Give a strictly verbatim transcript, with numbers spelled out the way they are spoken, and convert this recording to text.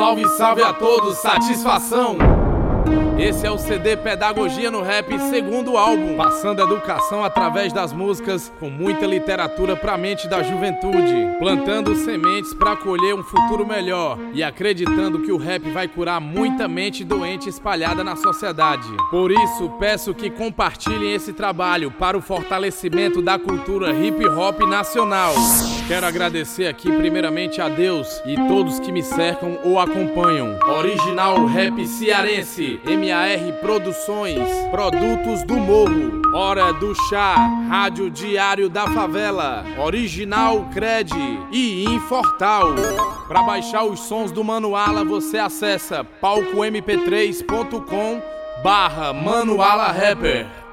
Salve, salve a todos, satisfação! Esse é o C D Pedagogia no Rap, segundo álbum, passando educação através das músicas, com muita literatura pra mente da juventude, plantando sementes pra colher um futuro melhor e acreditando que o rap vai curar muita mente doente espalhada na sociedade. Por isso, peço que compartilhem esse trabalho para o fortalecimento da cultura hip hop nacional. Quero agradecer aqui primeiramente a Deus e todos que me cercam ou acompanham. Original Rap Cearense, M A R Produções, Produtos do Morro, Hora do Chá, Rádio Diário da Favela, Original Cred e Infortal. Para baixar os sons do Manuala, você acessa palco m p três ponto com barra Manuala Rapper.